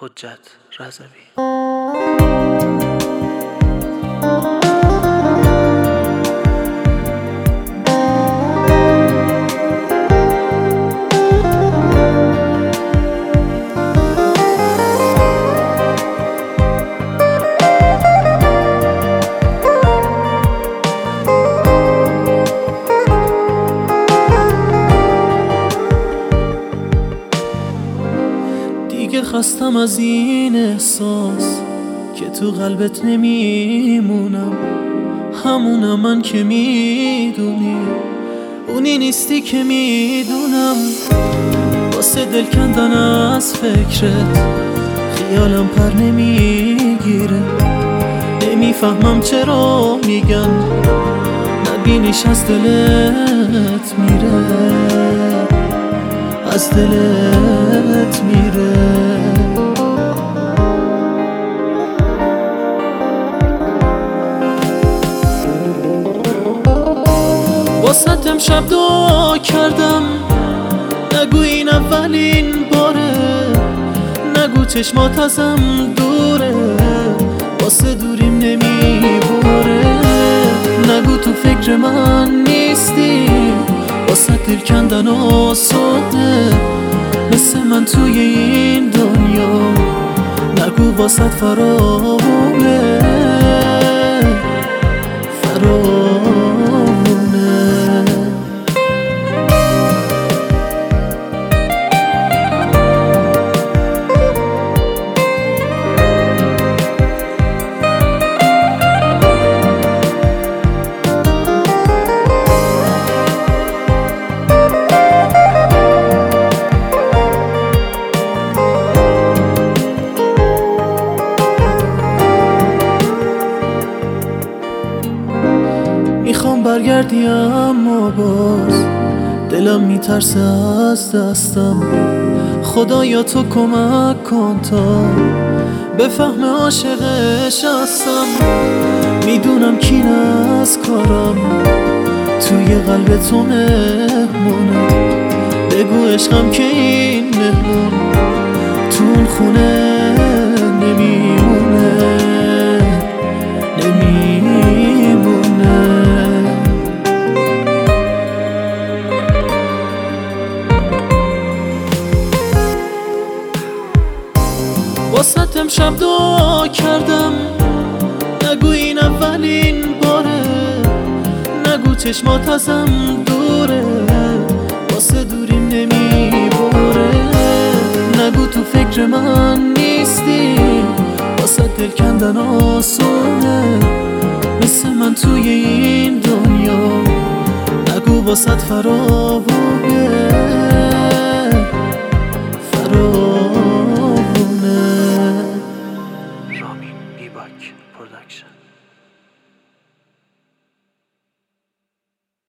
حجت رضوی. دیگه خستم از این احساس که تو قلبت نمیمونم، همونم من که میدونی، اونی نیستی که میدونم. واسه دل کندن از فکرت خیالم پر نمیگیره، نمیفهمم چرا میگن نبینیش از دلت میره، از دلت میره. واسه امشب دعا کردم، نگو این اولین باره، نگو چشمات ازم دوره، واسه دوریم نمیباره، نگو تو فکر من نیستی، واسه دل کندن آسونه مثل من توی این دنیا، نگو واسه فراونه فراونه. میخوام برگردی اما باز دلم میترسه از دستم، خدایا تو کمک کن تا بفهم عاشقش هستم. میدونم کین از کارم توی قلب تو مهمونم، بگو عشقم که این مهمون تو اون خونه نمیمونه نمیمونه. واسه امشب دعا کردم، نگو این اولین باره، نگو چشمات ازم دوره، واسه دوریم نمیباره، نگو تو فکر من نیستی، واسه دل کندن آسونه مثل من توی این دنیا، نگو واسه فراونه فراونه. رامین بیباک پروداکشن.